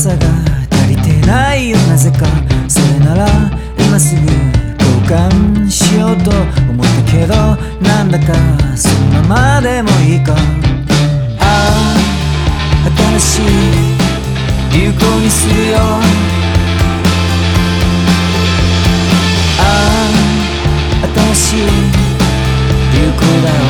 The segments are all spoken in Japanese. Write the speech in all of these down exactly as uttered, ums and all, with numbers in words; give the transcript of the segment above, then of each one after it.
さが足りてないよなぜか。それなら今すぐ交換しようと思ったけど、なんだかそのままでもいいか。ああ新しい流行にするよ。ああ新しい流行だよ。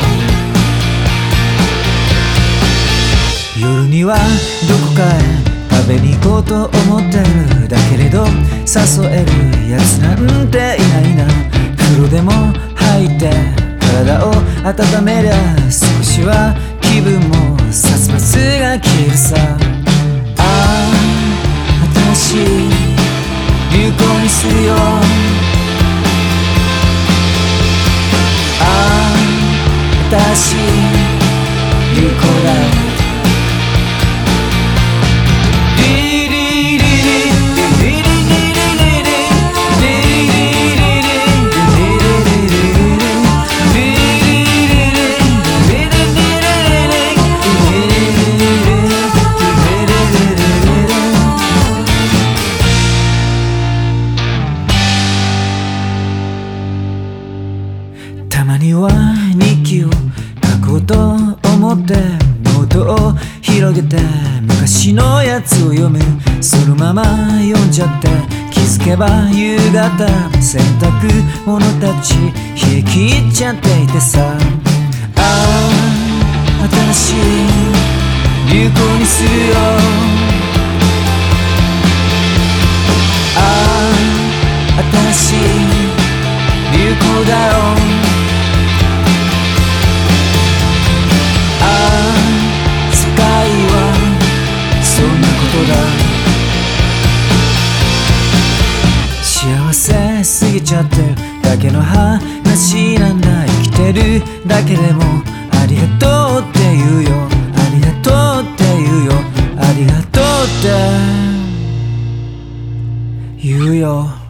夜にはどこかへ食べに行こうと思ってる。だけれど誘えるやつなんていないな。風呂でも入って体を温めりゃ少しは気分も殺伐が消えるさ。ああ新しい流行にするよ。ああ新しい流行だよ。たまには日記を書こうと思ってノートを広げて昔のやつを読む。そのまま読んじゃって気づけば夕方。洗濯物たち冷え切っちゃっていてさ。ああ新しい流行にするよ。ああ新しい流行だよ。幸せすぎちゃってるだけの話なんだ。生きてるだけでもありがとうって言うよ。ありがとうって言うよ。ありがとうって言うよ。